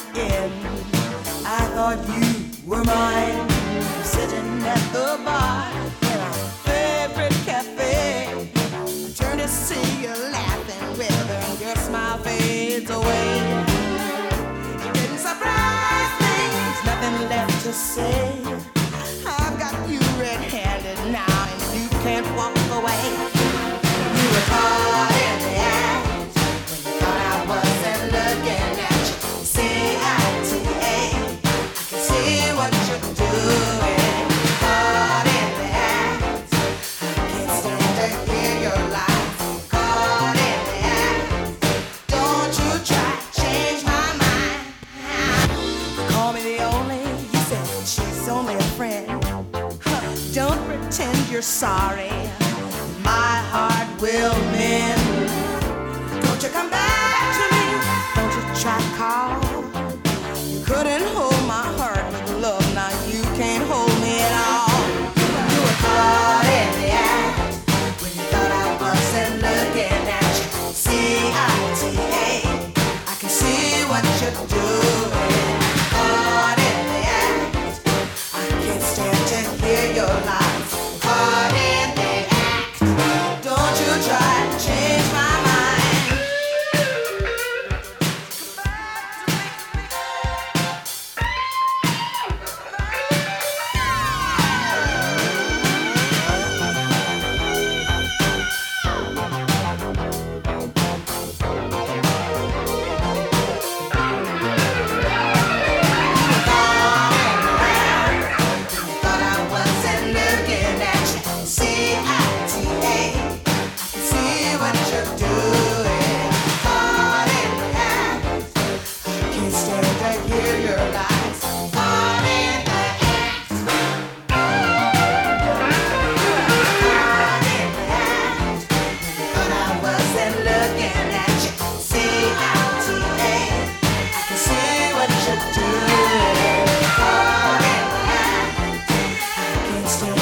in. I thought you were mine, sitting at the bar in our favorite cafe. I turn to see you laughing with her, and your smile fades away. It didn't surprise me, there's nothing left to say. I've got you red-handed now, and you can't walk away. You were caught in the act when you thought I wasn't looking at you. C-I-T-A, I can see what you're doing. Caught in the act, I can't stand to hear your lies. Caught in the act, don't you try to change my mind. Call me the only, you said she's only a friend. Don't pretend you're sorry, my heart will mend. Don't you come back to me, don't you try to call. You couldn't hold my heart with love, now you can't hold me at all. You were caught in the act when you thought I wasn't looking at you. C-I-T-A, I can see what you're doing. Caught in the act, I can't stand to hear your lies. Caught in the act, don't you try to change my mind. Thought I wasn't looking at you. C-I-T-A, I can see what you're doing. Caught in the act, I can't stand to hear your lies. Caught in the act, caught in the act. Thought I wasn't looking at you. C-I-T-A, I can see what you're doing. Caught in the act, I can't stand